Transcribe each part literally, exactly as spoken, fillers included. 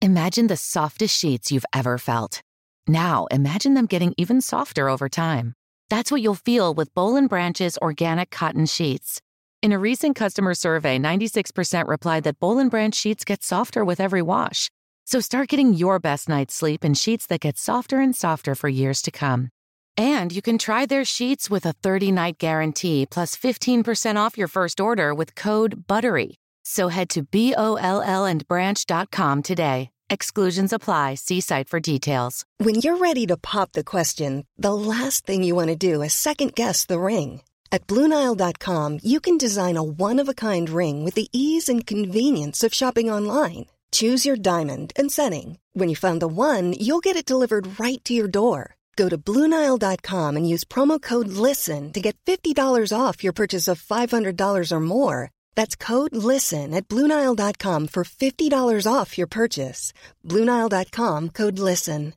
Imagine the softest sheets you've ever felt. Now, imagine them getting even softer over time. That's what you'll feel with Boll and Branch's organic cotton sheets. In a recent customer survey, ninety-six percent replied that Boll and Branch sheets get softer with every wash. So start getting your best night's sleep in sheets that get softer and softer for years to come. And you can try their sheets with a thirty-night guarantee plus fifteen percent off your first order with code BUTTERY. So head to B O L L and branch dot com today. Exclusions apply. See site for details. When you're ready to pop the question, the last thing you want to do is second-guess the ring. At Blue Nile dot com, you can design a one-of-a-kind ring with the ease and convenience of shopping online. Choose your diamond and setting. When you find the one, you'll get it delivered right to your door. Go to Blue Nile dot com and use promo code LISTEN to get fifty dollars off your purchase of five hundred dollars or more. That's code LISTEN at Blue Nile dot com for fifty dollars off your purchase. Blue Nile dot com, code LISTEN.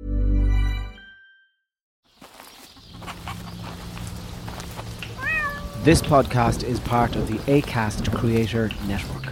This podcast is part of the Acast Creator Network.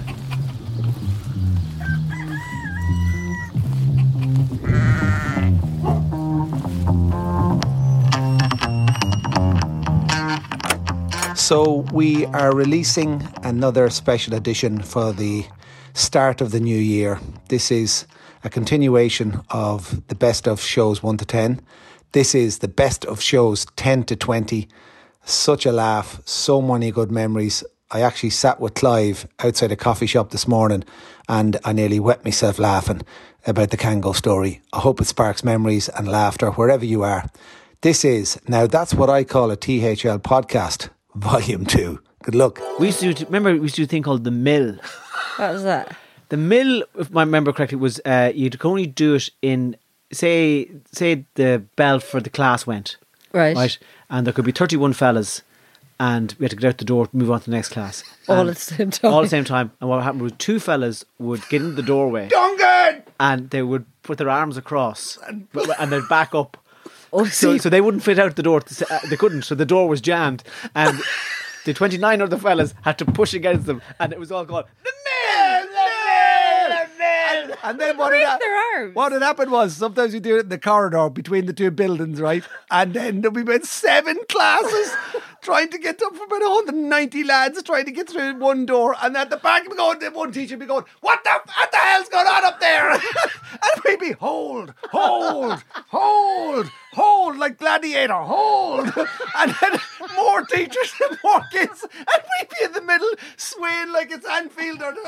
So we are releasing another special edition for the start of the new year. This is a continuation of the best of shows one to ten. This is the best of shows ten to twenty. Such a laugh, so many good memories. I actually sat with Clive outside a coffee shop this morning and I nearly wet myself laughing about the Kango story. I hope it sparks memories and laughter wherever you are. This is, now that's what I call a T H L podcast, Volume two. Good luck. We used to do, remember we used to do a thing called The Mill. What was that? The Mill, if I remember correctly, was uh, you'd only do it in, say, say the bell for the class went. Right. Right. And there could be thirty-one fellas and we had to get out the door, move on to the next class. All And at the same time. All at the same time. And what happened was two fellas would get into the doorway. Duncan! And they would put their arms across and, and they'd back up. Oh, So, see, so they wouldn't fit out the door. Uh, they couldn't. So the door was jammed. And the twenty-nine other fellas had to push against them. And it was all going, the mill, the mill, the mill. And then what raise had, their arms. What had happened was sometimes you do it in the corridor between the two buildings, right? And then there'll be about seven classes trying to get up for about one hundred ninety lads trying to get through one door. And at the back, we going, one teacher would be going, what the, what the hell's going on up there? And we'd be, hold, hold, hold, hold, like Gladiator, hold. And then more teachers and more kids. And we'd be in the middle, swaying like it's Anfield. Or,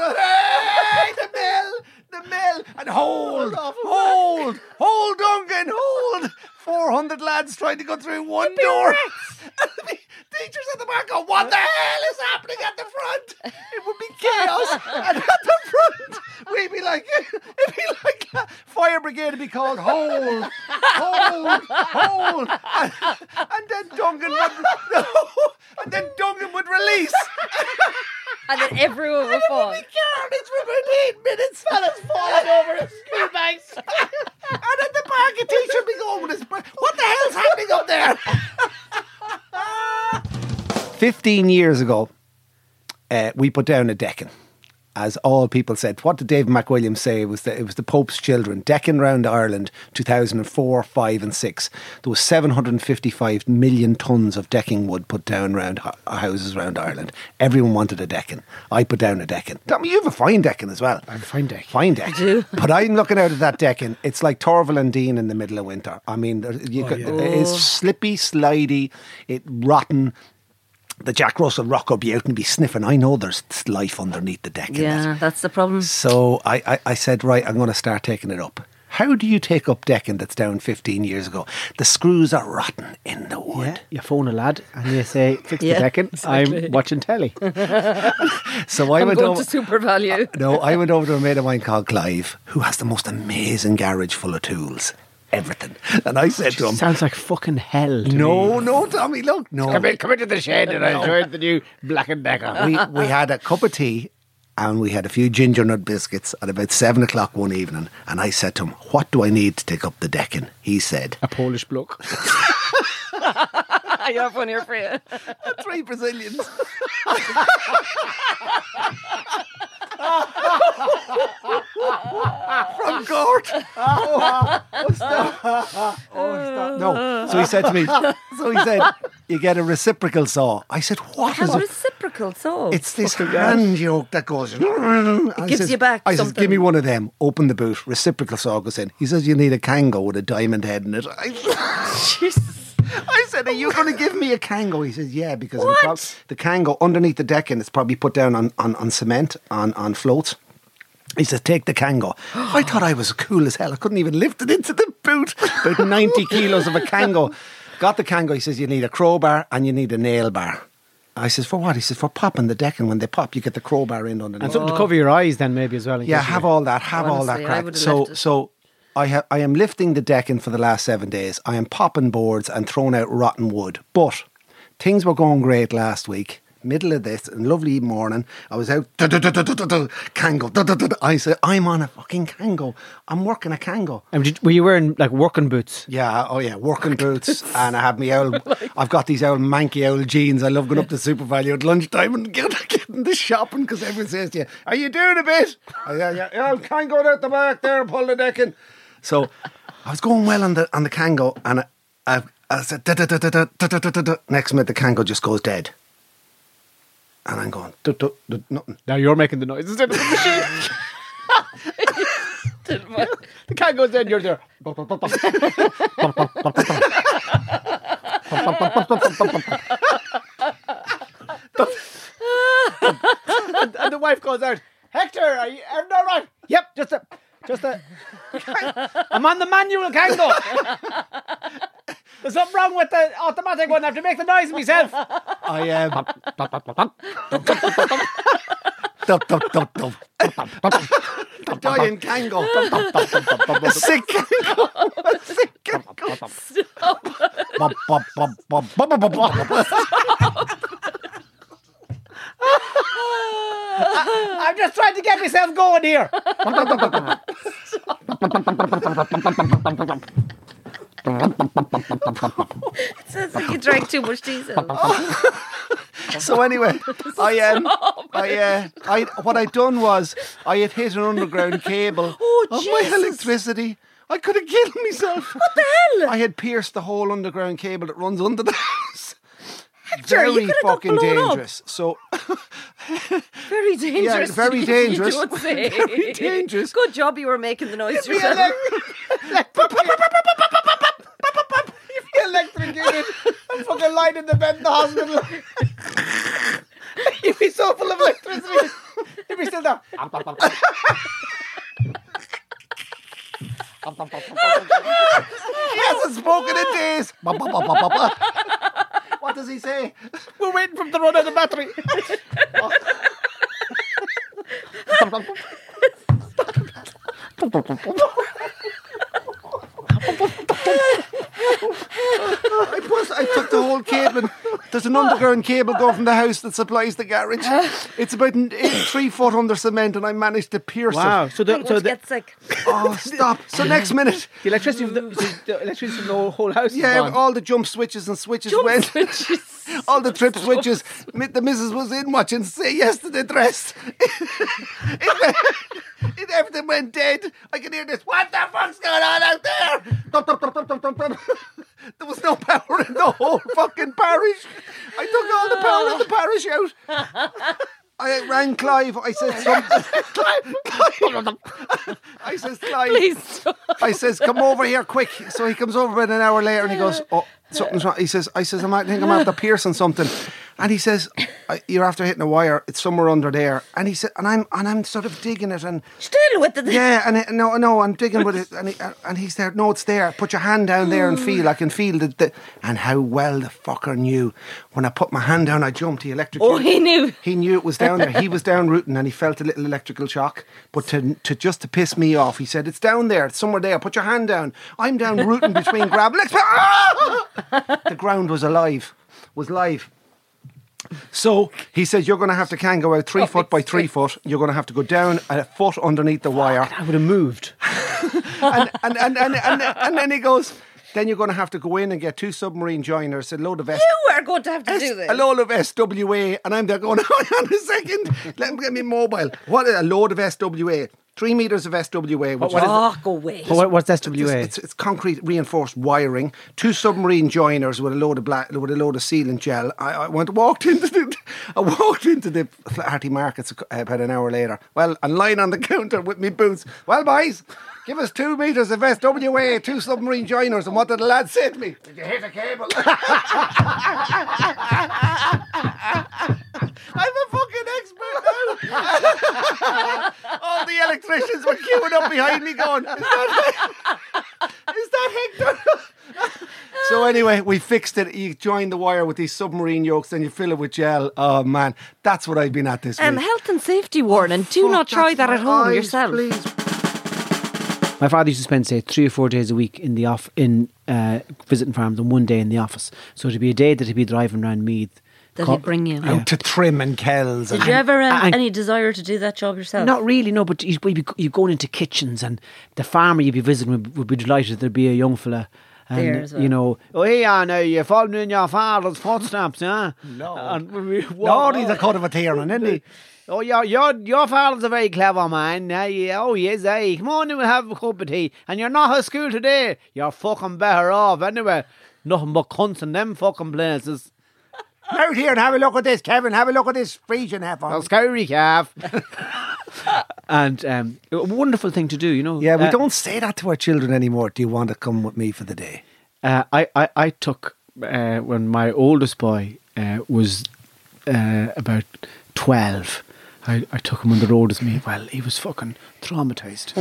hey, the mill, the mill. And hold, hold, hold, Duncan, hold. four hundred lads trying to go through one door. And the teachers at the back go, what the hell is happening at the front? It would be chaos. And at the front, we'd be like, it'd be like fire brigade would be called, hold, hold, hold. And, and then Duncan would, no, and then Duncan would release. and then everyone would fall. Carnage for about eight minutes. Fellas falling over his school bags. And at the back, a teacher would be going with his breath. What the hell's happening up there? Fifteen years ago, uh, we put down a Deccan. As all people said, what did David McWilliams say? It was the, it was the Pope's children. Deccan round Ireland, two thousand four, five and six. There was seven hundred fifty-five million tonnes of decking wood put down round houses around Ireland. Everyone wanted a Deccan. I put down a Deccan. Tommy, you have a fine Deccan as well. I have a fine Deccan. Fine Deccan. But I'm looking out at that Deccan. It's like Torval and Dean in the middle of winter. I mean, you Oh, could, yeah. it's slippy, slidey, it rotten. The Jack Russell rock will be out and be sniffing. I know there's life underneath the deck. Yeah, that's the problem. So I, I, I said, right, I'm going to start taking it up. How do you take up decking that's down fifteen years ago? The screws are rotten in the wood. Yeah, you phone a lad and you say, fix Yeah, the decking. exactly. I'm watching telly. So I I'm went going over to Super Value. No, I went over to a mate of mine called Clive, who has the most amazing garage full of tools. Everything. And I said to him, Sounds like fucking hell to no, me. no, Tommy, look, no. Come in, come into the shed and I'll show you the new Black and Decker. we, we had a cup of tea and we had a few ginger nut biscuits at about seven o'clock one evening. And I said to him, what do I need to take up the decking? He said, A Polish bloke. I have one here for you. three Brazilians. From Gort. Oh, oh, stop. Oh, stop. No. So he said to me, so he said, you get a reciprocal saw. I said, what is What's it? reciprocal saw? It's this hand yoke that goes. It gives you back I says, something. give me one of them. Open the boot. Reciprocal saw goes in. He says, you need a Kango with a diamond head in it. I, Jesus. I said, are you going to give me a Kango? He says, yeah, because What? the, prob- the Kango underneath the decking, it's probably put down on, on, on cement, on, on floats. He says, take the Kango. I thought I was cool as hell. I couldn't even lift it into the boot. About ninety kilos of a Kango. Got the Kango. He says, you need a crowbar and you need a nail bar. I says, for what? He says, for popping the decking. When they pop, you get the crowbar in underneath. And something to cover your eyes then maybe as well. in Yeah, case you- have all that. Have all that Honestly, I crack. would've So, left it. so I have. I am lifting the decking for the last seven days. I am popping boards and throwing out rotten wood. But things were going great last week. Middle of this, and lovely morning, I was out. Kango. I said, I'm on a fucking Kango. I'm working a Kango. And did, were you wearing like working boots? Yeah, oh yeah, working boots, and I have me old. I've got these old manky old jeans. I love going up to Super Value at lunchtime and getting, getting the shopping because everyone says to you, "Are you doing a bit?" I yeah, yeah, yeah, I can go out the back there and pull the decking. So I was going well on the on the Kango, and I, I, I said, da, da, da, da, da, da, da, da, da. Next minute the Kango just goes dead, and I'm going, du, du, du, nothing. Now you're making the noise instead of the machine. The cat goes in, you're there. and, and the wife goes out. Hector, are you everything all right? Yep, just a, just a. I'm on the manual Kango. There's something wrong with the automatic one. I have to make the noise myself. I um, Dub, dub, dub, dub. A dying Kango. A sick Kango. A sick Kango. Bop, bop, bop, bop, bop, bop, bop, bop. I'm just trying to get myself going here. It sounds like you drank too much diesel. So anyway, I um, I uh, I what I done was I had hit an underground cable Oh, of my Jesus. electricity. I could have killed myself. What the hell? I had pierced the whole underground cable that runs under the house. Hector, you Very could have got fucking blown up. dangerous. So Very dangerous. Yeah, very you dangerous. don't say. Very dangerous. Good job you were making the noise You yourself. feel electrocuted. I'm fucking lying in the bed in the hospital. You'd be so full of electricity. You'd be still there. he hasn't spoken in days. Ba, ba, ba, ba, ba, ba. What does he say? We're waiting for him to run out of battery. I put, I took the whole cable. There's an underground cable going from the house that supplies the garage. It's about an eight, three foot under cement, and I managed to pierce Wow. it. So the, Don't so the, get sick. Oh, stop! So next minute, the electricity from the, so the electricity from the whole house is yeah, gone. all the jump switches and switches Jump went. switches. All the trip switches. Mi- The missus was in watching Say Yes to the Dress. it, went, it, everything went dead. I can hear this. What the fuck's going on out there? Dum, dum, dum, dum, dum, dum, dum. There was no power in the whole fucking parish. I took all the power in the parish out. I rang Clive. I said, something. Clive, Clive. I says, Clive. Please stop. I says, come over here quick. So he comes over about an hour later and he goes, oh, something's wrong. He says, I says, I might think I'm after piercing something. And he says, "I- you're after hitting a wire. It's somewhere under there. And he said, and I'm and I'm sort of digging it and Still with the... yeah, and it, no, no, I'm digging with it. And he, and he's there. No, it's there. Put your hand down there and feel. I can feel the, the and how well the fucker knew. When I put my hand down, I jumped. He electrocuted. Oh, he knew. He knew it was down there. He was down rooting and he felt a little electrical shock. But to, to just to piss me off, he said, it's down there. It's somewhere there. Put your hand down. I'm down rooting between grab legs. Ah! The ground was alive. Was live. So he said, you're going to have to can go out three foot by three foot. You're going to have to go down a foot underneath the wire. I would have moved. And, and, and, and, and, and then he goes, Then you're going to have to go in and get two submarine joiners, a load of S- You are going to have to S- do this. a load of S W A, and I'm there going, hold on a second, let me get me mobile. What a load of S W A. Three metres of S W A. Which What is, is Oh, go away. Well, what- what's S W A? It's, it's, it's concrete reinforced wiring. Two submarine joiners with a load of black, with a load of sealant gel. I, I went walked into the, I walked into the Flaherty Markets about an hour later. Well, and lying on the counter with me boots. Well, boys, give us two metres of S W A, two submarine joiners. And what did the lad say to me? Did you hit a cable? I'm a fucking expert now. All the electricians were queuing up behind me going, is that, is that Hector? So anyway, we fixed it. You join the wire with these submarine yokes, then you fill it with gel. Oh man, that's what I've been at this Um, week. health and safety warning. Do Fuck, not try that's that at my home eyes, yourself. Please. My father used to spend, say, three or four days a week in the off in uh, visiting farms and one day in the office. So it'd be a day that he'd be driving around Meath. That Co- he'd bring you. Out to trim and kells. Did and you ever have and- any desire to do that job yourself? Not really, no, but you'd be, you'd going into kitchens and the farmer you'd be visiting would, would be delighted there'd be a young fella. And, There as well. you know, oh, yeah, now you're following in your father's footsteps, yeah? No. And we No, he's a cut of a tearing, isn't he? Oh, your, your, your father's a very clever man. Yeah, yeah, oh, yes, eh? Come on, we'll have a cup of tea. And you're not at school today. You're fucking better off anyway. Nothing but cunts in them fucking places. Out here and have a look at this, Kevin. Have a look at this Frisian heifer. Oh, scary calf. And um, a wonderful thing to do, you know. Yeah, we Uh, don't say that to our children anymore. Do you want to come with me for the day? Uh, I, I, I took, uh, when my oldest boy uh, was uh, about twelve, I, I took him on the road with me. Well, he was fucking traumatised.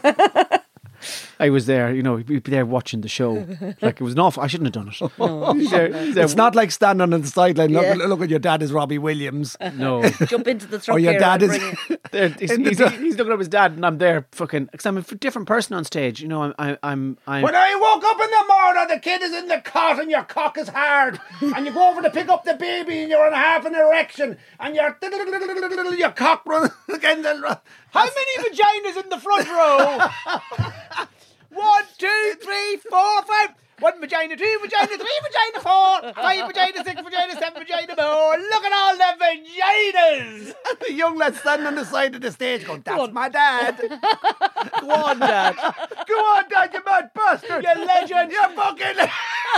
I was there, you know, we'd be there watching the show. Like, it was an awful, I shouldn't have done it. No. He's there- he's there- It's not like standing on the sideline. Look, Yeah. look at your dad is Robbie Williams. No. Jump into the truck Or your here dad and is. bring it. There, he's, In the he's, do- he's looking at his dad, and I'm there fucking, because I'm a f- different person on stage. You know, I'm, I'm, I'm, I'm When I woke up in the morning, the kid is in the cot and your cock is hard. And you go over to pick up the baby and you're on half an erection. And your your cock runs against the. How many vaginas in the front row? One, two, three, four, five. One vagina, two vagina, three vagina, four, five vagina, six vagina, seven vagina, more. Look at all the vaginas. The young lad standing on the side of the stage going, that's my dad. Go on, Dad. Go on, dad, you mad bastard. You legend. You fucking.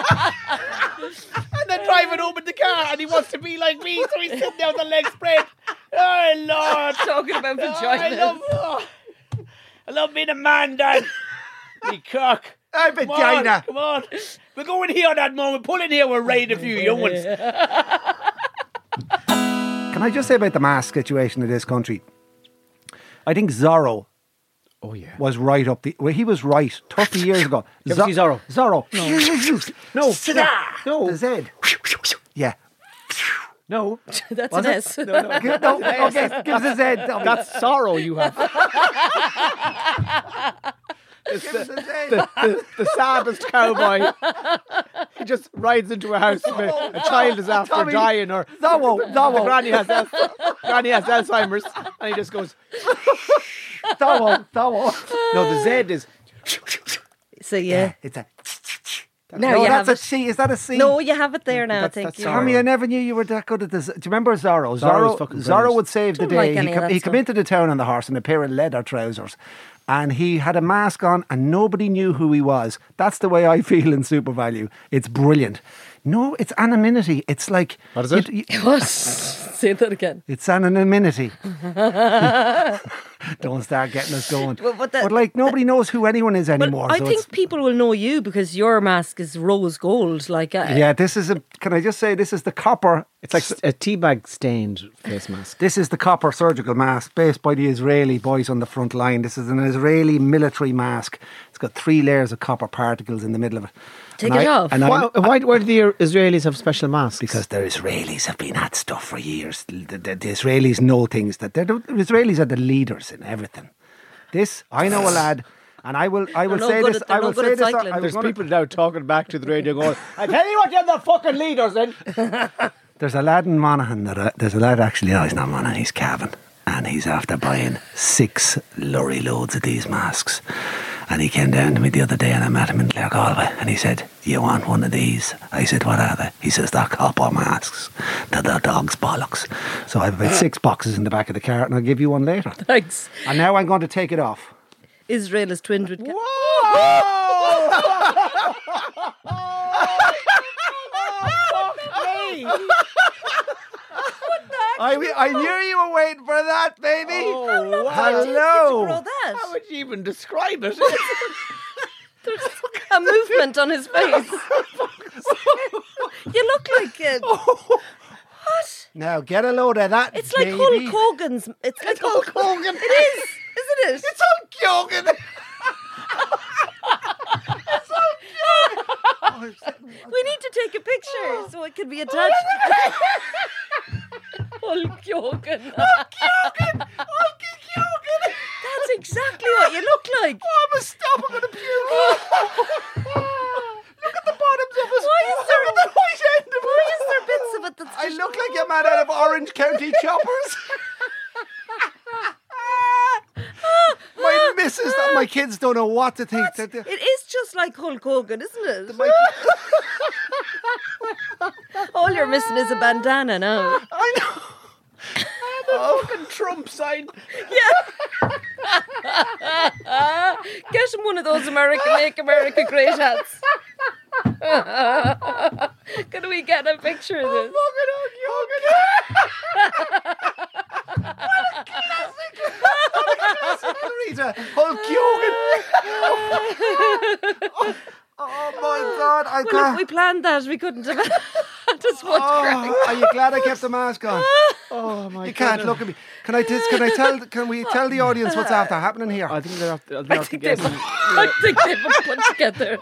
And then driving home in the car, and he wants to be like me, so he's sitting there with the legs spread. Oh, Lord. Talking about Oh, vaginas. I love, oh, I love being a man, Dad. Me cock. Hey, Come vagina. on, come on. We're going here at that moment. Pull in here, we're raiding a few young ones. Can I just say about the mask situation in this country? I think Zorro Oh, yeah. was right up the. Well, he was right thirty years ago. You ever see Zorro? Zorro. No. No. No. The Z. Yeah. No. That's Was an it? S. No, no. Okay, give us a Z. Tommy. That's sorrow you have. Give us a Z. the, the, the saddest cowboy. He just rides into a house. A, a child is after Tommy. dying, or Zorro. the Zorro. granny has Al- granny has Alzheimer's, and he just goes. Zorro. Zorro. No, the Z is. So yeah. It's a. Now no, you that's have a it. C. Is that a C? No, you have it there now. That's- I think. that's you Zorro. Tommy, I never knew you were that good at this. Do you remember Zorro? Zorro's Zorro, fucking Zorro brilliant. would save the Don't like day. any he of come, that he stuff. come into the town on the horse in a pair of leather trousers. And he had a mask on and nobody knew who he was. That's the way I feel in Super Value. It's brilliant. No, it's anonymity. It's like... What is it? you- you- What? Say that again. It's anonymity. Don't start getting us going. Well, but that- like, nobody knows who anyone is anymore. Well, I so think it's- people will know you because your mask is rose gold. Like, uh, Yeah, this is a... Can I just say, this is the copper... It's like a teabag stained face mask. This is the copper surgical mask based by the Israeli boys on the front line. This is an Israeli military mask. It's got three layers of copper particles in the middle of it. Take And it I- off. And Why, I, why, why do the Israelis have special masks? because the Israelis have been at stuff for years. The, the, the Israelis know things that they're the, the Israelis are the leaders in everything. This I know a lad, and I will I will They're no say good this. at- they're I no will good say at this. cycling. I was There's gonna- people now talking back to the radio going, I tell you what, you're the fucking leaders then. There's a lad in Monaghan that uh, there's a lad actually. No, he's not Monaghan. He's Cavan, and he's after buying six lorry loads of these masks. And he came down to me the other day and I met him in Clare Galway and he said, do you want one of these? I said, what are they? He says, they're copper masks. They're the dog's bollocks. So I have about six boxes in the back of the car and I'll give you one later. Thanks. And now I'm going to take it off. Israel is twinned with... Ca- I, I knew you were waiting for that, baby. Oh, wow. Hello. Hello. That? How would you even describe it? There's a movement on his face. You look like a... What? Now get a load of that, It's like baby. Hulk Hogan's... It's like Hulk Hogan. It is, isn't it? It's Hulk Hogan. We need to take a picture so it can be attached. Hulk Hogan. Hulk Hogan. Hulk Hogan. That's exactly what you look like. Oh, I'm a stop. I'm going to puke. Look at the bottoms of us. Why is there- Look at the white end of Why is there bits of it that's I just... look like a man out of Orange County Choppers. My missus, my kids don't know what to think. That they- It is just like Hulk Hogan, isn't it? All you're missing is a bandana now. I know. Oh, fucking Trump sign. Get him one of those American Make America Great hats. Can we get a picture of this? Fucking Hulk Hogan. Rita, Hulk Hogan. Oh my God! I Well, can't. if we planned that, we couldn't have just one crack. Oh, are you glad I kept the mask on? Oh my You can't look at me. Can I? Just, can I tell? Can we tell the audience what's after happening here? I think they're after, I they're after think they guessing. I think they put put together.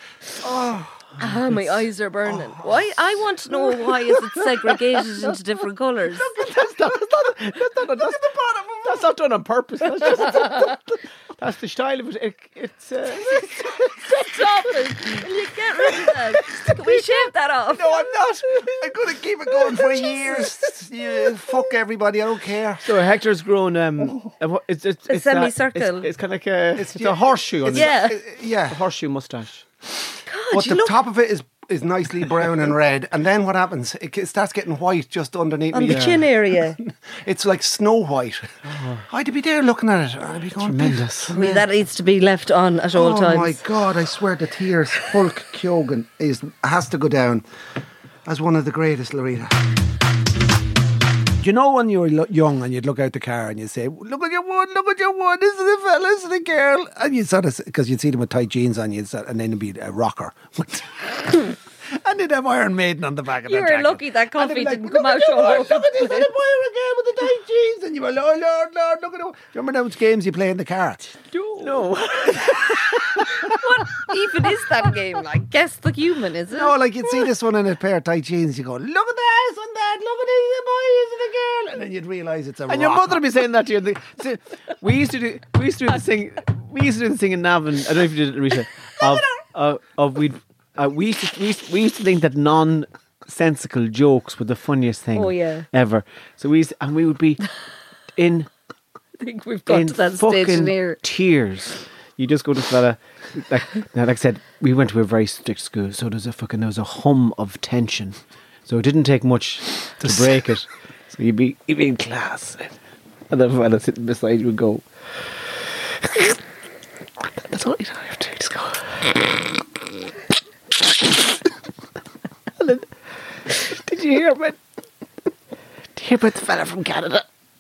Ah, my eyes are burning. Why? I want to know why is it segregated into different colours? That's not, that's not, that's not, that's, that's not done on purpose. That's just that's the style of it. it it's uh, Stop it! Will you get rid of that? Can we shave that off? No, I'm not. I'm going to keep it going for years. Yeah, fuck everybody. I don't care. so Hector's grown. Um, a what- it's it's, A it's semicircle. It's, it's kind of like a it's, a horseshoe. on Yeah. it. Uh, yeah. a horseshoe mustache. God, But you the look top of it is is nicely brown and red, and then what happens? It g- starts getting white just underneath on me. the chin area. It's like Snow White. I'd be there looking at it. I'd be going, Tremendous. I mean, that needs to be left on at all oh times. my God! I swear the tears. Hulk Hogan is has to go down as one of the greatest, Loretta. You know when you were lo- young and you'd look out the car and you'd say, look what you won, look what you won, this is the fella, this is the girl. And you'd sort of, because you'd see them with tight jeans on, you'd sort, and then it'd be a rocker. And they'd have Iron Maiden on the back of You their were jacket. lucky that And they'd coffee be like, didn't look come at out you, all Lord, over look at the this place. little boy again with the tight jeans. And you were, Lord, Lord, Lord, look at him. Do you remember those games you play in the car? No. What even is that game? Like, guess the human, is it? No, like you'd see this one in a pair of tight jeans, you go, look at this and that, look at this, the boy, is it a girl? And then you'd realise it's a And your rocker. mother would be saying that to you. The- see, we used to do. We used to do the thing. We used to do the thing in Navan. I don't know if you did it, Rita. Of, uh, of we. Uh, we used to. We used, we used to think that nonsensical jokes were the funniest thing. Oh, yeah. Ever. So we used, and we would be in I think we've got in to that stage in fucking here. tears. You just go to fella. Like, now, like I said, we went to a very strict school, so there's a fucking there was a hum of tension. So it didn't take much to break it. So you'd be you'd be in class, and the fella sitting beside you would go. That's all you have to do. Just go. And then, did you hear about? Did you hear about the fella from Canada?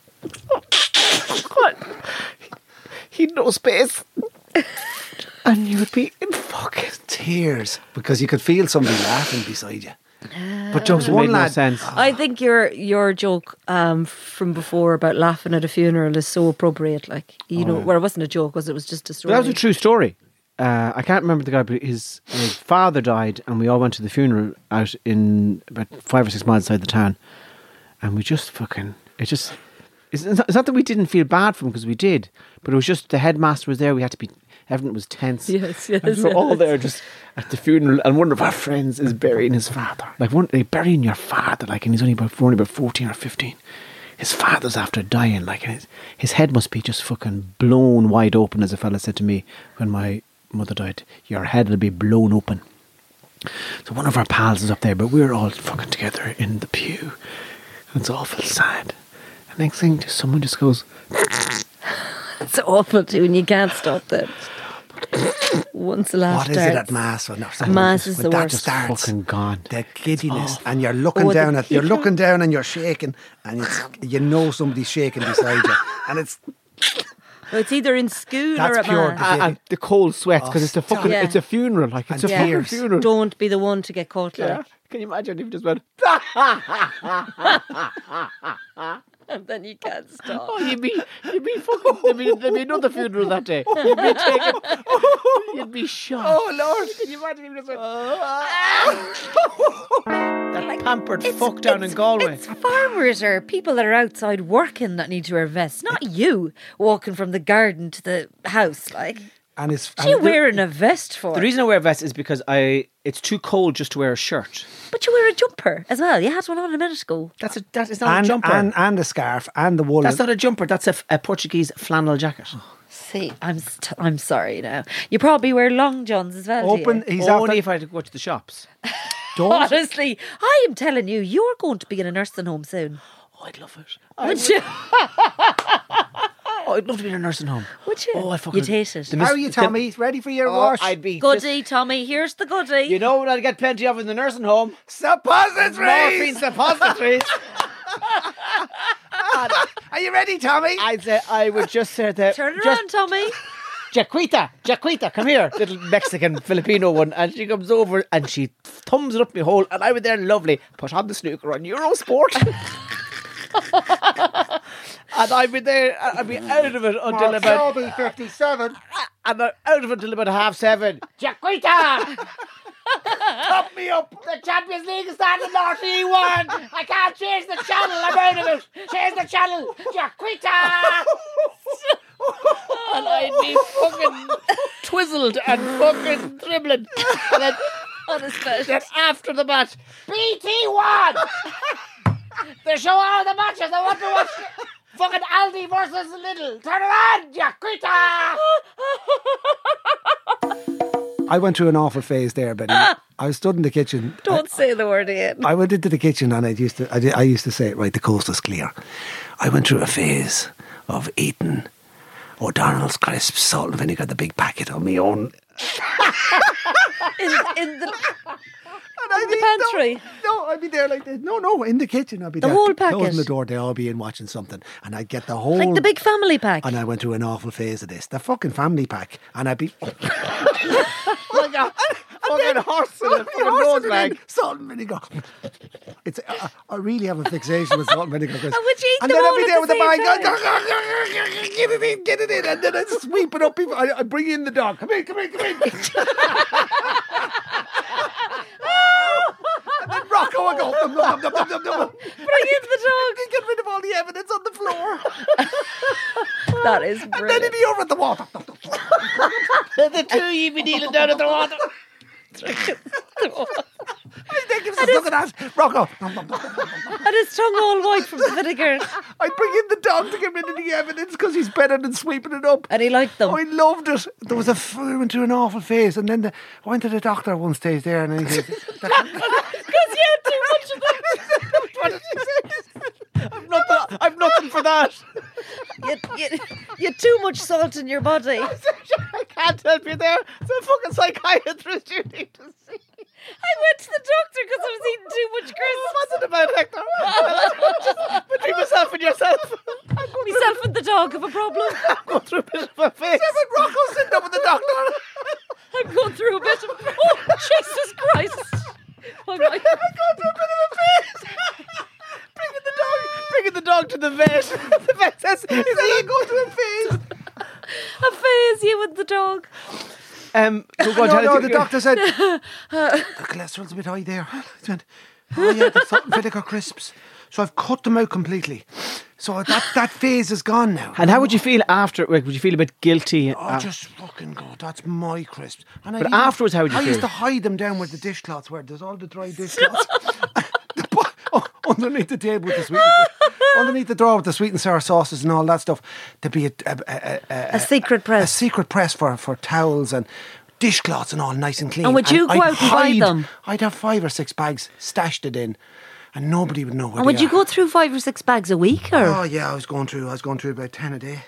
What? He'd no space. And you would be in fucking tears because you could feel somebody laughing beside you. But there was one made no lad. sense. I think your your joke um, from before about laughing at a funeral is so appropriate. Like, you know, where it wasn't a joke, was it was just a story. That was a true story. Uh, I can't remember the guy, but his, his father died, and we all went to the funeral out in about five or six miles outside the town, and we just fucking it just. It's not, it's not that we didn't feel bad for him because we did, but it was just the headmaster was there. We had to be. Everyone was tense. Yes, And yes, we were all yes. there just at the funeral, and one of our friends is burying his father. Like one, they burying your father, like, and he's only about only about fourteen or fifteen. his father's after dying, like, and his, his head must be just fucking blown wide open, as a fella said to me when my mother died. Your head will be blown open. So one of our pals is up there, but we're all fucking together in the pew. It's awful sad. And next thing, just someone just goes... It's awful too, and you can't stop that. Once the laugh What is starts. it at Mass? When, Mass is when the that worst. starts, Fucking gone. the giddiness, and you're looking Oh, the down at you're giddiness. looking down and you're shaking, and it's, you know somebody's shaking beside you, and it's Well, it's either in school That's or at pure mass. And, and the cold sweats, because Oh, it's a fucking, stop. it's a funeral. Like, it's And a fucking tears. funeral. Don't be the one to get caught like. Yeah. Can you imagine if you just went... And then you can't stop. Oh, you'd be, you'd be fucking... There'd be, there'd be another funeral that day. You'd be taken... You'd be shot. oh Lord. Can you imagine if you just went... That pampered fuck down in Galway. It's farmers or people that are outside working that need to wear vests, not you walking from the garden to the house. Like, And it's what are you and the- wearing a vest for? The reason I wear a vest is because I it's too cold just to wear a shirt. But you wear a jumper as well. You had one on a minute ago. That's a that is not and, a jumper. and and the scarf and the wool. That's not a jumper. That's a, a Portuguese flannel jacket. See, I'm st- I'm sorry now. You probably wear long johns as well. do open. you? He's Only after, if I had to go to the shops. don't Honestly, I am telling you, you're going to be in a nursing home soon. Oh, I'd love it. I Would you? Oh, I'd love to be in a nursing home. Would you? Oh, I fucking... You'd hate it. the How mis- are you, the- Tommy? Ready for your Oh, wash? I'd be... Goodie, Tommy. Here's the goodie. You know what I'd get plenty of in the nursing home? Morphine Suppositories. suppositories. Are you ready, Tommy? I'd say I would just say that... Turn just, around, Tommy. Jaquita, Jaquita, come here. Little Mexican, Filipino one. And she comes over and she thumbs it up my hole. And I was there lovely. Put on the snooker on Eurosport. And I'd be there, I'd be out of it until about... Shelby fifty-seven. And I'm out of it until about half seven. Jaquita! Top me up. The Champions League is starting in R T one. I can't change the channel. I'm out of it. Change the channel. Jaquita! And I'd be fucking twizzled and fucking dribbling. And then, On his bed. then after the match, B T one! They show all the matches. I want to watch fucking Aldi versus Lidl. Turn around, Jaquita! I went through an awful phase there, Benny. I was stood in the kitchen. Don't say the word again. I went into the kitchen and I used to I, did, I used to say, right, the coast is clear. I went through a phase of eating O'Donnell's crisps, salt and vinegar, the big packet on my own. In, in the, And I'd the be- pantry. No, no, I'd be there like this. No, no, in the kitchen. I'd be The there. whole Closing packet? the door, they'll all be in watching something. And I'd get the whole... like the big family pack. And I went through an awful phase of this. The fucking family pack. And I'd be... Like a fucking horse in a fucking nose bag. Salt and vinegar. It's, uh, I really have a fixation with salt and vinegar. And would you eat and them then I'd all be at there the with the same bag. time? Get it in, get it in. And then I'd sweep it up. People, I, I'd bring in the dog. Come in, come in, come in. And then Rocco would go. Dum, dum, dum, dum, dum, dum. Bring in the dog. Get rid of all the evidence on the floor. That is And then he'd brilliant. be over at the water. The two you'd be kneeling down at the water. Then give us a look at that. Rocco. And his tongue all white from the vinegar. I'd bring in the dog to get rid of the evidence because he's better than sweeping it up. And he liked them. Oh, I loved it. There was a f- I went through an awful phase, and then the, I went to the doctor one stage there, and he said, Because you had too much of them. What did you say? I've nothing, I've nothing for that. You, you, you had too much salt in your body. I can't help you there. It's a fucking psychiatrist you need to see. I went to the doctor because I was eating too much crisps. What's it about, Hector? Just between myself and yourself. Myself and the dog have a problem. I'm going through a bit of a phase. "But Rocco's sitting up with the doctor." I'm going through a bit of... Oh, Jesus Christ. I'm like... I'm going through a bit of a phase. Bringing the dog, bringing the dog to the vet. The vet says, "Is he going through a phase?" A phase, you and the dog. Um, go on, No, tell no, us- the doctor said the cholesterol's a bit high there. He went, "Oh yeah, the salt and vinegar crisps." So I've cut them out completely. So that that phase is gone now. And how would you feel after? Like, would you feel a bit guilty? Oh, uh, just fucking God, that's my crisps. And I But even- afterwards, how would you I used feel? to hide them down where the dishcloths were. There's all the dry dishcloths. The bu- oh, underneath the table with the sweetness. underneath the door with the sweet and sour sauces and all that stuff, there'd be a a, a, a, A secret a press. secret press for, for towels and dishcloths and all nice and clean. And would you go I'd out and buy hide- them? I'd have five or six bags stashed it in, and nobody would know where And they would you are. go through five or six bags a week, or? Oh yeah, I was going through. I was going through about ten a day.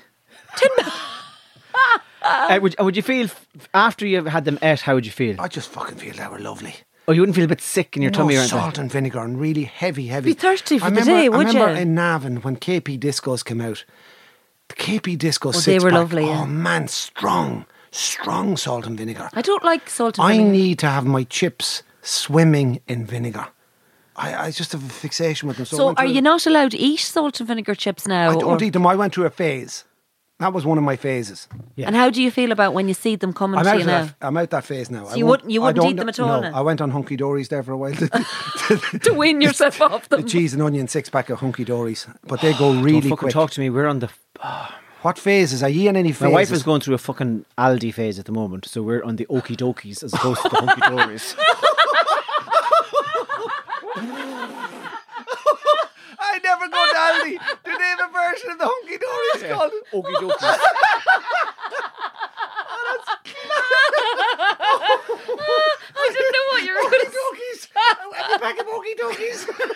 Uh, would, would you feel, f- after you had them ate, how would you feel? I just fucking feel they were lovely. Or you wouldn't feel a bit sick in your no tummy or salt anything? and vinegar and really heavy, heavy. Be thirsty for I the remember, day, would I remember you? in Navan when K P Discos came out. The K P Disco Oh, they six were pack, lovely, Oh yeah. man, strong, strong salt and vinegar. I don't like salt and I vinegar. need to have my chips swimming in vinegar. I, I just have a fixation with them. So, I So, went are through- you not allowed to eat salt and vinegar chips now? I don't or- eat them. I went through a phase. That was one of my phases. And how do you feel about when you see them coming I'm to out, you of now? that, I'm out that phase now. I you won't- wouldn't- you I wouldn't don't eat them know- at all No, now? I went on Hunky Dory's there for a while. To wean yourself off The them. cheese and onion six pack of Hunky Dory's, but they go Don't really fucking quick. talk to me. We're on the... What phases? Are you in any phases? My wife is going through a fucking Aldi phase at the moment, so we're on the Okie Dokies as opposed to the Hunky Dories. I never go to Aldi. Do they have a version of the Hunky Dory's called? Okie Dokies. I didn't know what you were going to Dokies. A pack of Okie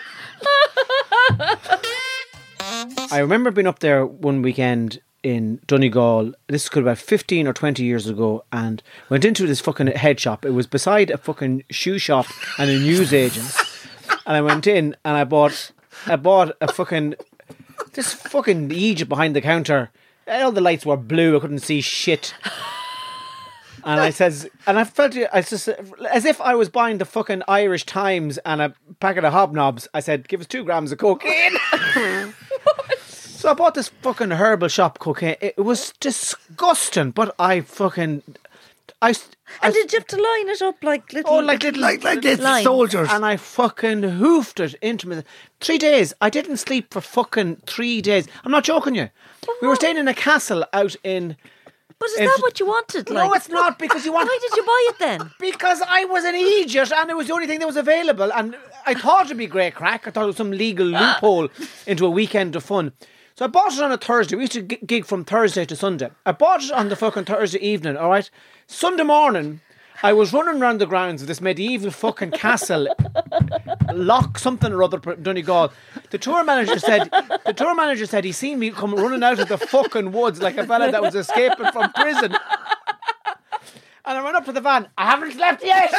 Dokies. I remember being up there one weekend in Donegal. This could have been about fifteen or twenty years ago, and went into this fucking head shop. It was beside a fucking shoe shop and a newsagent. And I went in and I bought I bought a fucking this fucking Egypt behind the counter. All the lights were blue, I couldn't see shit. And I says, and I felt it, I just, as if I was buying the fucking Irish Times and a packet of hobnobs. I said, give us two grams of cocaine. So I bought this fucking herbal shop cocaine. It was disgusting, but I fucking, I, I And did you have to line it up like little... oh, like little, Like, like this, Lines. soldiers. and I fucking hoofed it into me. Three days. I didn't sleep for fucking three days. I'm not joking you. We were staying in a castle out in... But is in- that what you wanted? No, Like, it's not, because you want... Why did you buy it then? Because I was an idiot and it was the only thing that was available, and I thought it'd be great crack. I thought it was some legal loophole into a weekend of fun. So I bought it on a Thursday. We used to g- gig from Thursday to Sunday. I bought it on the fucking Thursday evening, all right? Sunday morning, I was running around the grounds of this medieval fucking castle, Loch something or other, Donegal. The tour manager said, the tour manager said he seen me come running out of the fucking woods like a fella that was escaping from prison. And I went up to the van. I haven't slept yet.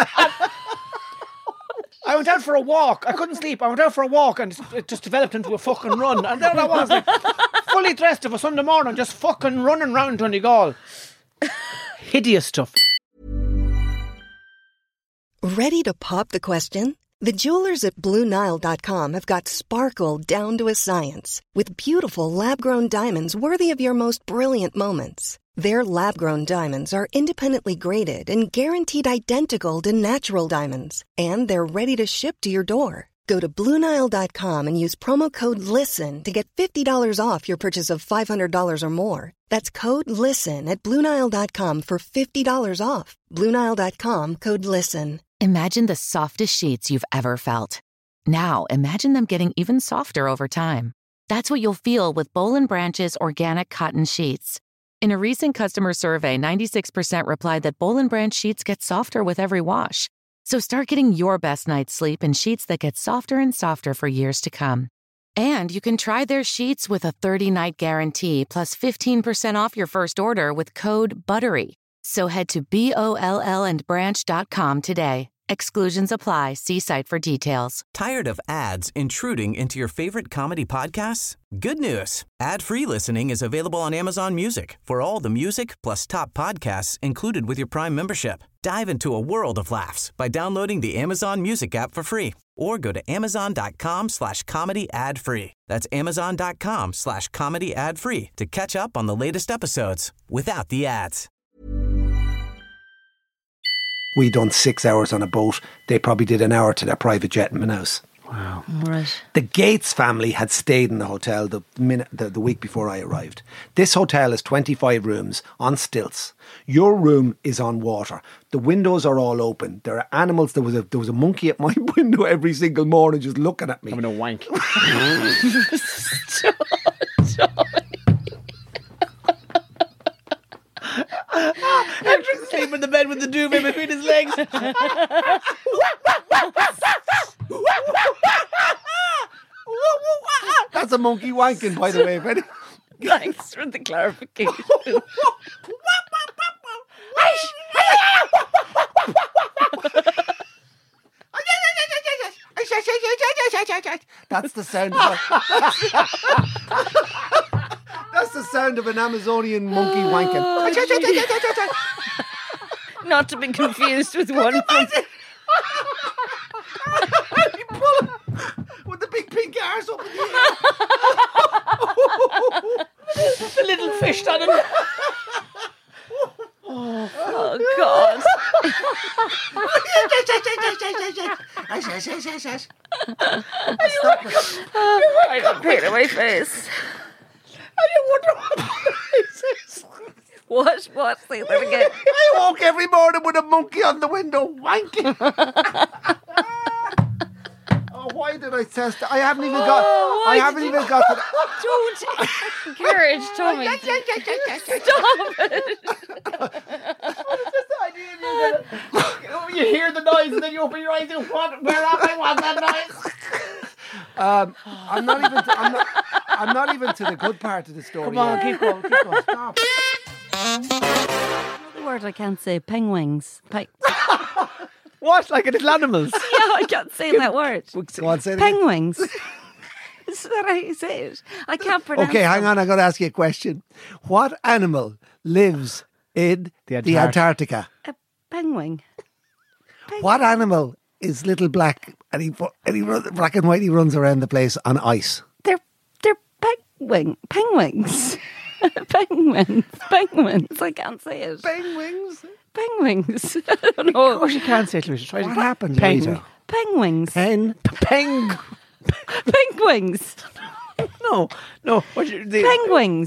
I went out for a walk. I couldn't sleep. I went out for a walk and it just developed into a fucking run. And there I was, like, fully dressed of a Sunday morning, just fucking running round Donegal. Hideous stuff. Ready to pop the question? The jewelers at Blue Nile dot com have got sparkle down to a science with beautiful lab-grown diamonds worthy of your most brilliant moments. Their lab-grown diamonds are independently graded and guaranteed identical to natural diamonds, and they're ready to ship to your door. Go to Blue Nile dot com and use promo code LISTEN to get fifty dollars off your purchase of five hundred dollars or more. That's code LISTEN at Blue Nile dot com for fifty dollars off. Blue Nile dot com, code LISTEN. Imagine the softest sheets you've ever felt. Now, imagine them getting even softer over time. That's what you'll feel with Boll and Branch's organic cotton sheets. In a recent customer survey, ninety-six percent replied that Boll and Branch sheets get softer with every wash. So start getting your best night's sleep in sheets that get softer and softer for years to come. And you can try their sheets with a thirty-night guarantee plus fifteen percent off your first order with code BUTTERY. So head to B O L L and branch dot com today. Exclusions apply. See site for details. Tired of ads intruding into your favorite comedy podcasts? Good news. Ad-free listening is available on Amazon Music for all the music plus top podcasts included with your Prime membership. Dive into a world of laughs by downloading the Amazon Music app for free or go to amazon.com slash comedy ad free. That's amazon.com slash comedy ad free to catch up on the latest episodes without the ads. We done six hours on a boat. They probably did an hour to their private jet in Manaus. Wow. Right. The Gates family had stayed in the hotel the minute the, the week before I arrived. This hotel is twenty-five rooms on stilts. Your room is on water. The windows are all open. There are animals. There was a there was a monkey at my window every single morning just looking at me. Having a wank. Hector's asleep in the bed with the duvet between his legs. That's a monkey wanking, by the way. If any- Thanks for the clarification. That's the sound of a, that's the sound of an Amazonian monkey wanking. Not to be confused with one from... With the big pink arse up in the air. The little fish on it. Oh, God. I got pain in my face. I don't wonder what this is. What? What? Say that again. I woke every morning with a monkey on the window wanking. Oh, why did I test it? I haven't even got. Oh, I why haven't did you- even got to. The, Don't encourage Tommy. Stop it. You hear the noise and then you open your eyes and what? Where am I? What's that noise? um, I'm not even. To, I'm not. I'm not even to the good part of the story. Come on, yet. keep going, keep going. Stop. The word I can't say. Penguins. Pe- What? Like little animals? yeah, I can't say that word. Go on, say it again. Penguins. Is that how you say it? I can't pronounce Okay, hang them. on. I'm going to ask you a question. What animal lives in The the, Antart- Antarctica? A penguin. What animal is little black and he fu- and he runs, black and white? He runs around the place on ice. They're they're penguin penguins. Penguins. Penguins. I can't say it. Penguins. Penguins. I don't Of know. course you can't say it, Louisa. Try What to happened, Peng. Louisa? Penguins. Pen. Peng. Penguins. No, no. What you, the, Penguins.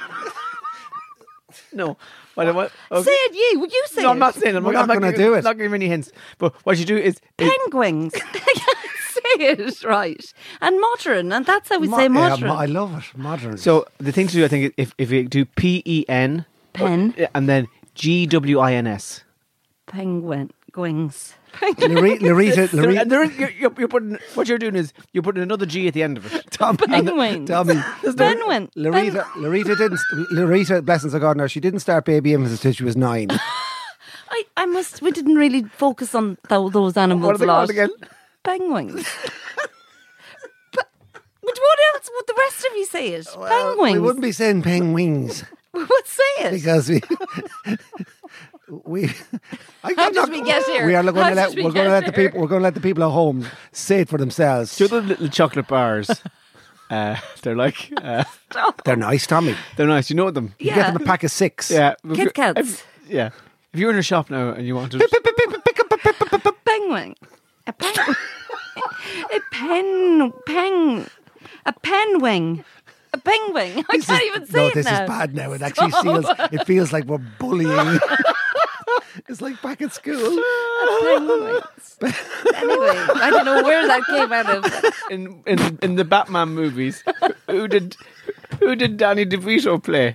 No. What, what, okay. Say it, you. Would you say No, it? I'm not saying it. We're I'm not gonna giving- do it. I'm not giving any hints. But what you do is... is Penguins. I can't say it right. And modern, and that's how we Mo- say yeah, modern. mo- I love it. Modern. so the thing to do, I think, if, if you do P E N... Pen. And then G W I N S. Penguin. Gwings. Loretta, Loretta, There, Loretta, and there is, you're, you're, you're putting, what you're doing is you're putting another G at the end of it. Tommy, Penguins. Tommy, Penguin. Loretta, Loretta didn't. Loretta, blessings of God, now she didn't start baby infants until she was nine. I, I must. We didn't really focus on th- those animals What are they a lot. called again? Penguins. but, but what else would the rest of you say it? Penguins. We wouldn't be saying penguins We would say it. because we. we. I, How I'm did we get here? We are going How to let. did we We're going to get let the here? people. We're going to let the people at home say it for themselves. Do the little chocolate bars. Uh, they're like, uh, They're nice, Tommy. they're nice. You know them. You Yeah. get them a pack of six. Yeah. Kit Kats. If, yeah. If you're in a shop now and you want to... Penguin. A penguin. a pen. Pen. A penguin. A penguin. I This can't is- even say no, it this now. is bad now. It actually feels. It feels like we're bullying. It's like back at school. Penguins. Anyway, I don't know where that came out of. In, in in the Batman movies, who did who did Danny DeVito play?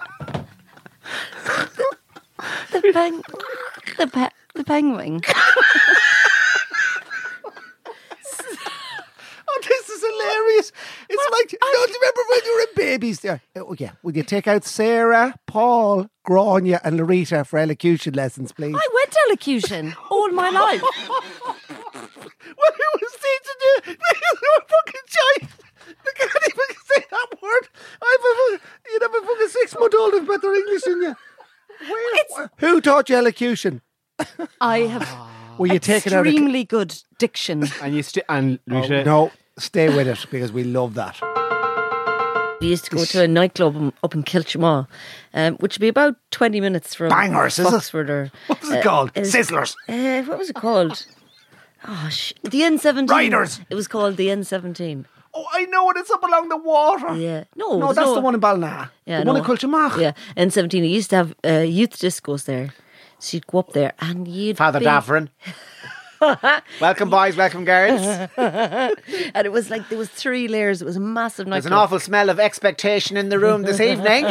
The peng. The pe- The penguin. Oh, this is hilarious. It's like, don't you remember when you were babies there? Oh, yeah. Would you take out Sarah, Paul, Grania, and Loretta for elocution lessons, please? I went to elocution all my life. Well, who was teaching you? You were fucking giant. They can't even say that word. I've a, you'd have a fucking six month old with better English than you. Where, who taught you elocution? I have Were you taking out a, extremely good diction. And you st- and oh, Lucia, no, stay with it because we love that. We used to go to a nightclub in- up in Kilchamaw, um, which would be about twenty minutes from Bangers, is it? Foxford or What was it uh, called? is- Sizzlers. Uh, what was it called? Oh, sh- the N seventeen. Riders. It was called the N seventeen. Oh, I know it. It's up along the water. Yeah. No, No, there's that's no- the one in Ballina. Yeah, the one no. in Culturemach. Yeah, N seventeen. He used to have uh, youth discos there. So you'd go up there and you'd Father be... Davern. Welcome, boys. Welcome, girls. And it was like, there was three layers. It was a massive There's nightclub. an awful smell of expectation in the room this evening.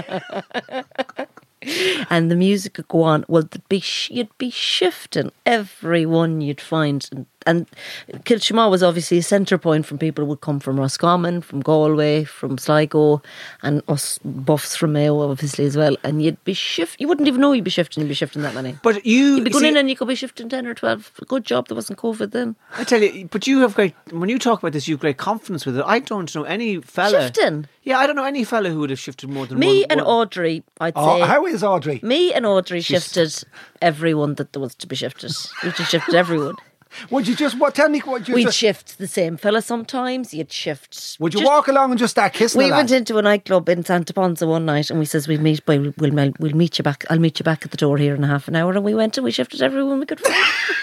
And the music would go on. Well, there'd be sh- you'd be shifting every one you'd find. And, and Kilshima was obviously a centre point from people who would come from Roscommon, from Galway, from Sligo, and us buffs from Mayo, obviously, as well. And you'd be shift. You wouldn't even know you'd be shifting. You'd be shifting that many. But you, You'd be going see, in and you could be shifting ten or twelve. Good job there wasn't COVID then. I tell you, but you have great. When you talk about this, you have great confidence with it. I don't know any fella Shifting? Yeah, I don't know any fella who would have shifted more than Me one. and one. Audrey, I'd Oh, say. how is Audrey? Me and Audrey shifted everyone that there was to be shifted. We just shifted everyone. Would you just what? Tell me what you We'd just. shift the same fella sometimes. You'd shift. Would you just- walk along and just start kissing? We a lad? went into a nightclub in Santa Ponsa one night, and we says we'll meet. By we'll we'll we'll meet you back. I'll meet you back at the door here in a half an hour. And we went and we shifted everyone we could find.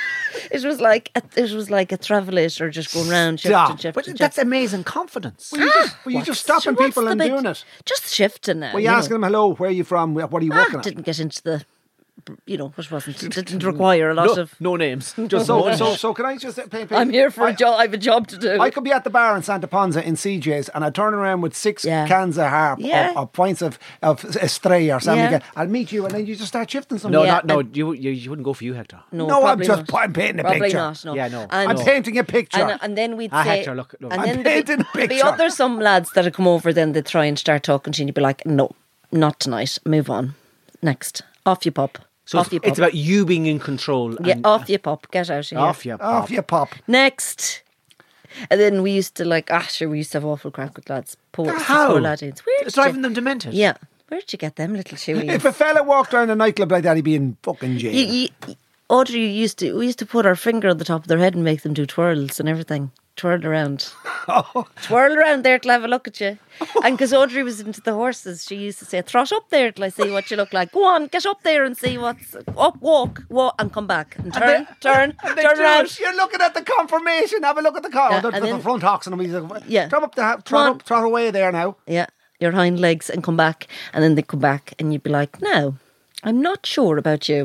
It was like a, it was like a travelator just going round shifting, Stop. shifting, But shifting. that's amazing confidence. Were you just, were you just stopping Sure, what's people the and big- doing it? Just shifting now. Were you know. asking them, hello, where are you from? What are you Ah, working at? didn't get into the, you know, it wasn't. It didn't require a lot No, of. no names. Just so, so, so can I just pay, pay, I'm here for I, a job. I have a job to do. I could be at the bar in Santa Ponsa in C J's and I turn around with six Yeah. cans of harp Yeah. or, or pints of, of Estray or something. Yeah. Again. I'll meet you and then you just start shifting something. No, Yeah, not no. and- You, you you wouldn't go for you, Hector. no, No, I'm probably just not. I'm painting a Probably picture. not. No. Yeah, no. And, I'm painting a picture. and, and then we'd Ah, say, Hector, look, look. and I'm then painting a there'd be picture. other some lads that would come over. Then they'd try and start talking to you, and you'd be like, "No, not tonight. Move on. Next, off you pop. So off it's, you pop. it's about you being in control. yeah, and- off you pop. Get out of here. Off you. Off pop. you pop. Next." And then we used to like, ah, sure, we used to have awful crack with lads. Poor, How? poor lads. Where'd It's you- driving them demented. Yeah. Where'd you get them little shoeies? If a fella walked around a nightclub like that, he'd be in fucking jail. You, you, Audrey used to, we used to put our finger on the top of their head and make them do twirls and everything. Twirl around. Twirl around there till I have a look at you. And because Audrey was into the horses, she used to say, trot up there till I see what you look like. Go on, get up there and see what's up, walk, walk, and come back. And turn, turn, And they turn do around. it. You're looking at the confirmation. Have a look at the car. Yeah, the, and the, then- the front oxen. And he's like, Yeah. trot up, the, Come trot on. up, trot away there now. Yeah, your hind legs and come back. And then they come back and you'd be like, no, I'm not sure about you.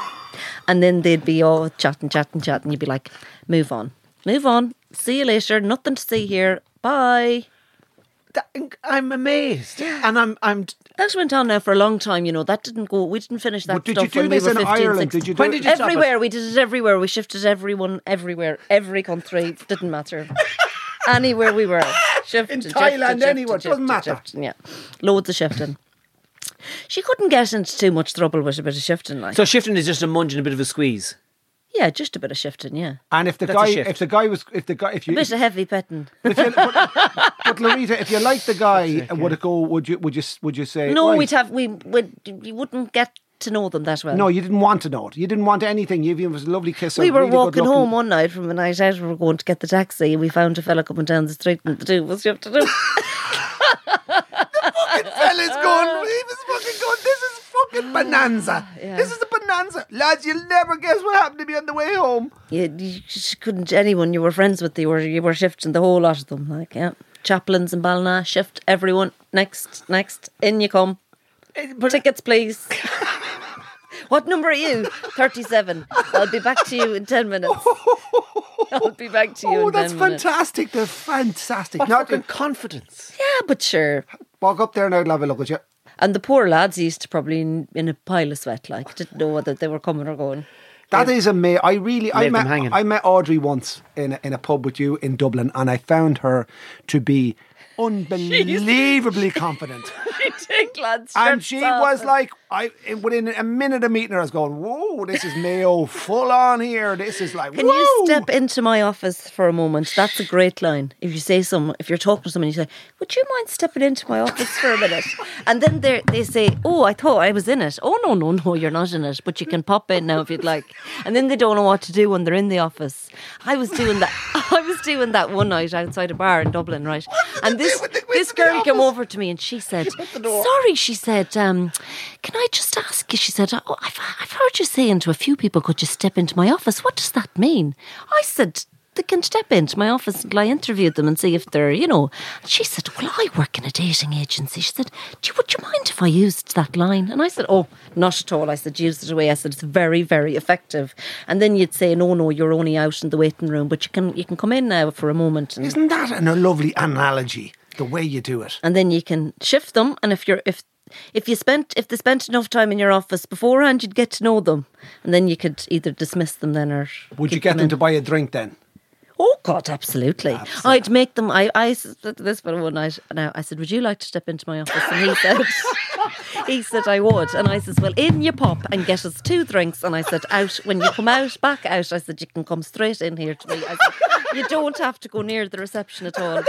And then they'd be all chatting, chatting, chatting. You'd be like, move on, move on. See you later. Nothing to see here. Bye. That- I'm amazed, and I'm I'm. That went on now for a long time, you know. That didn't go, we didn't finish that But did stuff you do when we this were in fifteen, Ireland? sixteen. Did you do When it? did you stop it? Everywhere, we did it everywhere. We shifted everyone everywhere, every country. Didn't matter. Anywhere we were. Shifted, In shifted, Thailand, shifted, anywhere, shifted, doesn't matter. shifted, yeah. Loads of shifting. She couldn't get into too much trouble with a bit of shifting, like. So shifting is just a munch and a bit of a squeeze. Yeah, just a bit of shifting, yeah. And if the That's a guy, shift. if the guy was, if the guy, if A you, bit of heavy petting. if you but, but Loretta, if you like the guy, would it go? Would you? Would you? Would you say? No, right, we'd have, we would, you wouldn't get to know them that well. No, you didn't want to know it. You didn't want anything. You even was a lovely kiss. We or were really good walking looking- home one night from a night out. We were going to get the taxi, and we found a fella coming down the street, and the two was you have to do. Fella's going. He was fucking going. This is fucking bonanza. Yeah. This is a bonanza, lads. You'll never guess what happened to me on the way home. You, you just couldn't. Anyone you were friends with, you were you were shifting the whole lot of them. Like, yeah, chaplains in Ballina, shift everyone. Next, next, in you come. Tickets, please. What number are you? Thirty-seven. I'll be back to you in ten minutes. I'll be back to you Oh, in that's ten minutes. fantastic. They're fantastic. What Now, fucking confidence. Yeah, but sure. walk up there now and have a look at you. And the poor lads used to probably in, in a pile of sweat, like didn't know whether they were coming or going. That is amazing. I really, I Leave them met, hanging. I met Audrey once in a, in a pub with you in Dublin, and I found her to be unbelievably confident. She'd take lads' And shirts she off was and- like, I within a minute of meeting her, I was going, "Whoa, this is Mayo full on here. This is like, Can whoa." you step into my office for a moment? That's a great line. If you say some, if you're talking to someone, you say, "Would you mind stepping into my office for a minute?" And then they they say, "Oh, I thought I was in it." "Oh no, no, no, you're not in it, but you can pop in now if you'd like." And then they don't know what to do when they're in the office. I was doing that. I was doing that one night outside a bar in Dublin, right? And this with the- with this the girl came office? over to me and she said, "Sorry," she said, um, "can I just ask you?" She said, "Oh, I've, I've heard you saying to a few people, could you step into my office? What does that mean?" I said, they can step into my office and I interviewed them and see if they're, you know. And she said, well, I work in a dating agency. She said, do you, would you mind if I used that line? And I said, oh, not at all. I said, use it away. I said, it's very, very effective. And then you'd say, no, no, you're only out in the waiting room, but you can you can come in now for a moment. And, Isn't that an, a lovely analogy, the way you do it? and then you can shift them. And if you're if if you spent if they spent enough time in your office beforehand, you'd get to know them, and then you could either dismiss them then or Would you keep get them in. to buy a drink then? Oh God, absolutely. I'd make them. I I said to this fellow one night. Now I said, "Would you like to step into my office?" And he said, "He said I would." And I said, "Well, in you pop and get us two drinks." And I said, "Out when you come out, back out." I said, "You can come straight in here to me." I said, "You don't have to go near the reception at all."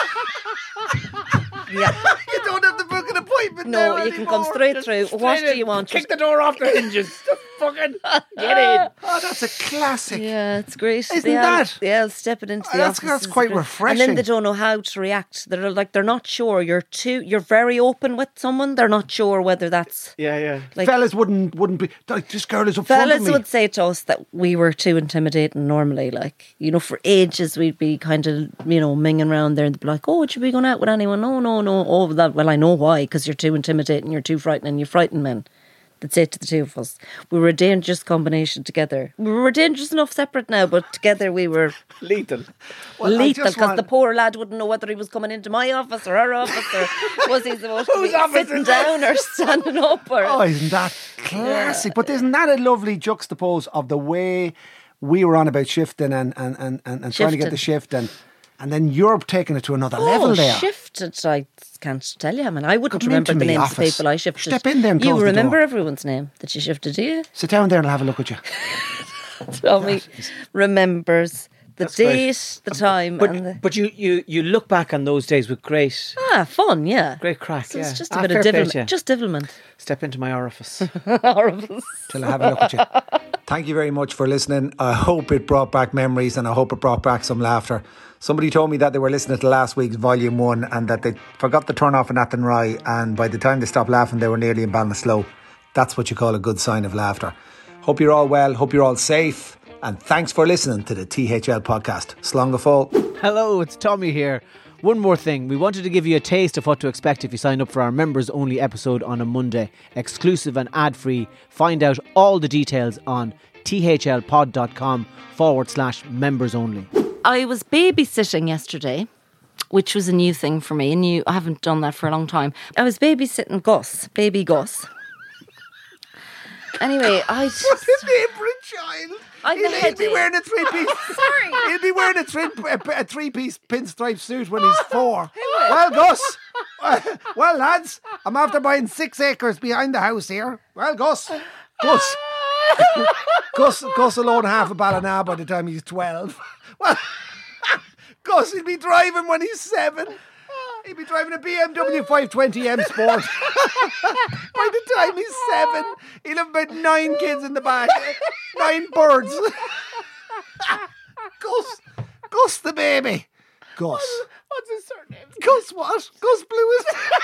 Yeah. You don't have to book an appointment. No, now you can come anymore. straight Just through. straight What do in. you want? Kick the door off the hinges. Just fucking get in. Oh, that's a classic. Yeah, it's great. Isn't they that? Are, yeah, stepping into the That's- office. that's is quite great. refreshing. And then they don't know how to react. They're like they're not sure. You're too. You're very open with someone. They're not sure whether that's. Yeah, yeah. Like, Fellas wouldn't wouldn't be like this girl is up front of fellas me. would say to us that we were too intimidating normally. Like, you know, for ages we'd be kind of, you know, minging around there and they'd be like, oh, would you be going out with anyone? No, no, no. Oh, that, well, I know why, because you're too intimidating, you're too frightening, you frighten men. They'd say to the two of us. We were a dangerous combination together. We were dangerous enough separate now, but together we were Lethal. Well, I lethal, just because want- the poor lad wouldn't know whether he was coming into my office or her office, or was he supposed to Whose be office sitting is this? down or standing up, or... Oh, isn't that classic? But isn't that a lovely juxtapose of the way we were on about shifting and and, and, and, and trying to get Shifting. the shift and and then you're taking it to another Oh, level there. shifted. I can't tell you. I mean, I wouldn't Come remember into the me names office. of people I shifted. Step in there and you close the remember door. everyone's name that you shifted, do you? Sit down there and I'll have a look at you. Tommy remembers the That's great. date, the time, and the... But but you, you you look back on those days with great Ah, fun, yeah. great crack. So yeah. it's just a Ah, bit of fair play to divilment. you. Just divilment. Step into my orifice. Horrible. Till I have a look at you. Thank you very much for listening. I hope it brought back memories and I hope it brought back some laughter. Somebody told me that they were listening to last week's volume one and that they forgot to turn off an Athenry, and by the time they stopped laughing they were nearly in Ballinasloe. That's what you call a good sign of laughter. Hope you're all well, hope you're all safe, and thanks for listening to the T H L podcast. Slán go fóill. Hello, it's Tommy here. One more thing, we wanted to give you a taste of what to expect if you signed up for our members only episode on a Monday. Exclusive and ad free. Find out all the details on thlpod.com forward slash members only. I was babysitting yesterday, which was a new thing for me. A new, I haven't done that for a long time. I was babysitting Gus, baby Gus. Anyway, I just... What's his name for a child? I'm He'll, the he'll be headache. wearing a three-piece. Sorry. He'll be wearing a, three, a, a three-piece pinstripe suit when he's four. Well, Gus. Well, lads, I'm after buying six acres behind the house here. Well, Gus. Gus. Gus. Gus will own half a Ballina by the time he's twelve. Well, Gus, he'll be driving when he's seven. He'll be driving a B M W five twenty M Sport. By the time he's seven, he'll have about nine kids in the back. Nine birds. Gus. Gus the baby. Gus. What's his surname? Gus what? Gus Blewis.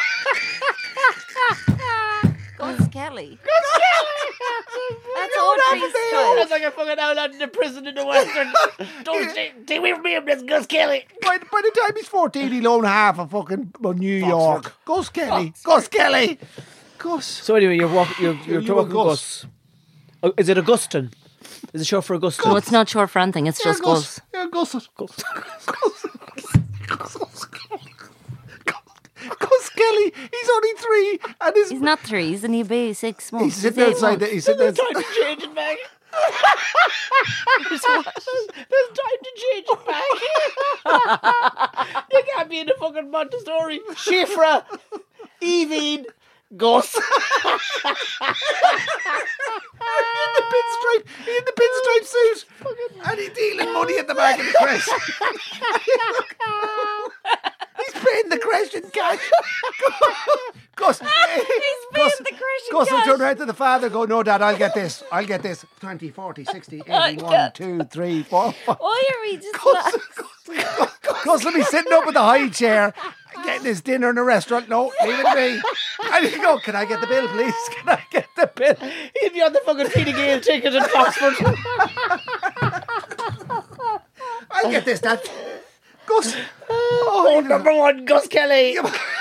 Gus Kelly. That's don't have Audrey's a name. child. That's like a fucking outlaw in the prison in the Western. Don't stay, stay away from me, that's Gus Kelly. By, by the time he's fourteen, he'll own half of fucking well, New York. Gus Kelly. Gus Kelly. Gus. So anyway, you're walking, you're, you're You talking were Gus. Oh, is it Augustin? Is it short for Augustin? No, it's not short for anything. It's just Gus. Yeah, Gus. Gus. Gus. Gus. Gus Kelly. He's only three, and his He's not three. He's only baby six months. he's sitting eight outside. The, months. he's sitting There's time outside. to change it back. There's time to change it back. You can't be in the fucking Montessori. Shifra, Evine, Gus. in the pinstripe, in the pinstripe suit, and he's dealing money at the back of the crèche. He's paying the crèche in cash. Gus, Gus, paying the crèche in Gus will cash. turn around to the father and go, no, Dad, I'll get this. I'll get this. twenty, forty, sixty, eighty, one, two, three, four, five. Why are we just... Gus, Gus, Gus will be sitting up in the high chair, getting his dinner in a restaurant. No, leave it to me. And he go, can I get the bill, please? Can I get the bill? He'd be on the fucking Peter Gale ticket in Oxford. I'll get this, Dad. Gus. Oh, number one, Gus Kelly.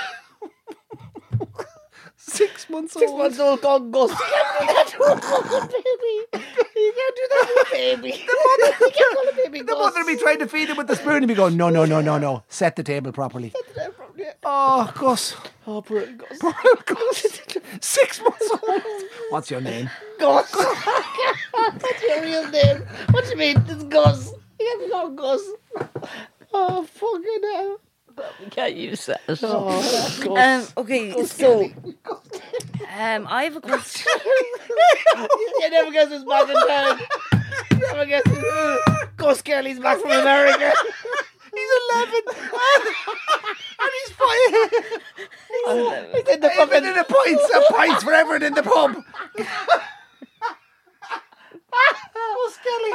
Six months Six old. months old called Gus. You can't do that to a fucking baby. You can't do that to a baby. The mother, you can't call a baby The Gus. mother will be trying to feed him with the spoon and be going, no, no, no, no, no. Set the table properly. Oh, Gus. Oh, poor Gus. Gus. Six months old. What's your name? Gus. What's your real name? What do you mean? It's Gus. You can't be called Gus. Oh, fucking hell. We can't use that. Oh, Gus. Um, okay, so um, I have a question. You never guess who's back in town. You never guess who's Gus Kelly's back from America. He's eleven. And he's five. He's in the Even fucking... in the pints. A pints for everyone in the pub. Gus Kelly.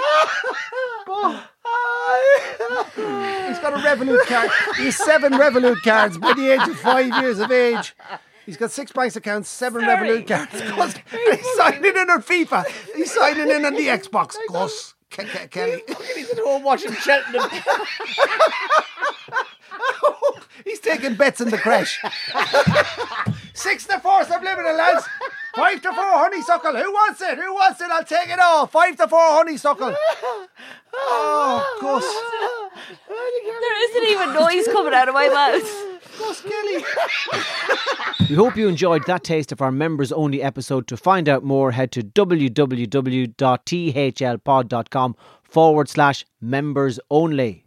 He's got a Revolut card. He's seven Revolut cards by the age of five years of age. He's got six bank accounts, seven Sorry. Revolut cards. Gus, and he's signing in on FIFA. He's signing in on the Xbox. Gus Ke- Ke- Kelly. He's at home watching Cheltenham. He's taking bets in the crash. Six to four subliminal, lads. Five to four honeysuckle. Who wants it? Who wants it? I'll take it all. Five to four honeysuckle. Oh, Gus. There isn't even noise coming out of my mouth. Gus Kelly. We hope you enjoyed that taste of our members only episode. To find out more, head to www.thlpod.com forward slash members only.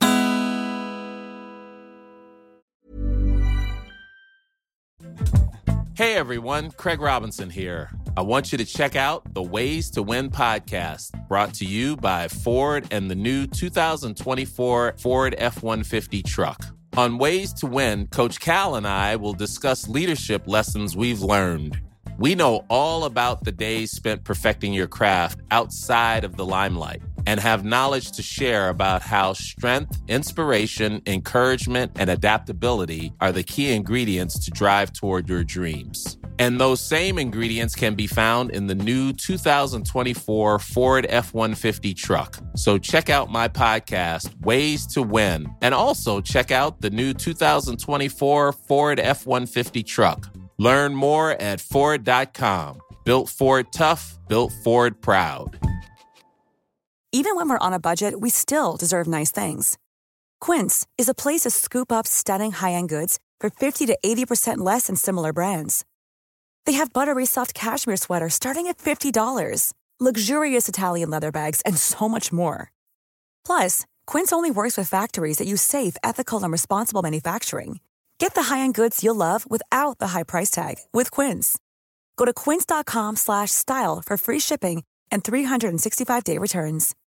Hey everyone, Craig Robinson here. I want you to check out the Ways to Win podcast, brought to you by Ford and the new two thousand twenty-four Ford F one fifty truck. On Ways to Win, Coach Cal and I will discuss leadership lessons we've learned. We know all about the days spent perfecting your craft outside of the limelight and have knowledge to share about how strength, inspiration, encouragement, and adaptability are the key ingredients to drive toward your dreams. And those same ingredients can be found in the new two thousand twenty-four Ford F one fifty truck. So check out my podcast, Ways to Win, and also check out the new two thousand twenty-four Ford F one fifty truck. Learn more at Ford dot com. Built Ford tough, built Ford proud. Even when we're on a budget, we still deserve nice things. Quince is a place to scoop up stunning high-end goods for fifty to eighty percent less than similar brands. They have buttery soft cashmere sweaters starting at fifty dollars, luxurious Italian leather bags, and so much more. Plus, Quince only works with factories that use safe, ethical, and responsible manufacturing. Get the high-end goods you'll love without the high price tag with Quince. Go to quince.com slash style for free shipping and three sixty-five day returns.